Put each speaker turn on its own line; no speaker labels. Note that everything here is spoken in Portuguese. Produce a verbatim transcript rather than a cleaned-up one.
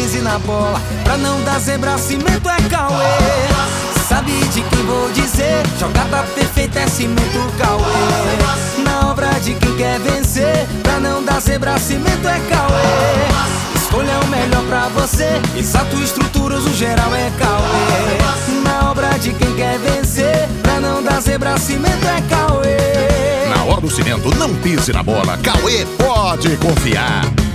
pise na bola. Pra não dar zebra, cimento é Cauê. Sabe de quem vou dizer? Jogada perfeita é cimento Cauê. Na obra de quem quer vencer, pra não dar zebra, cimento é Cauê. Escolha o melhor pra você, exato, estruturoso, geral é Cauê. Na obra de quem quer vencer, pra não dar zebra, cimento é Cauê.
Na hora do cimento, não pise na bola. Cauê pode confiar.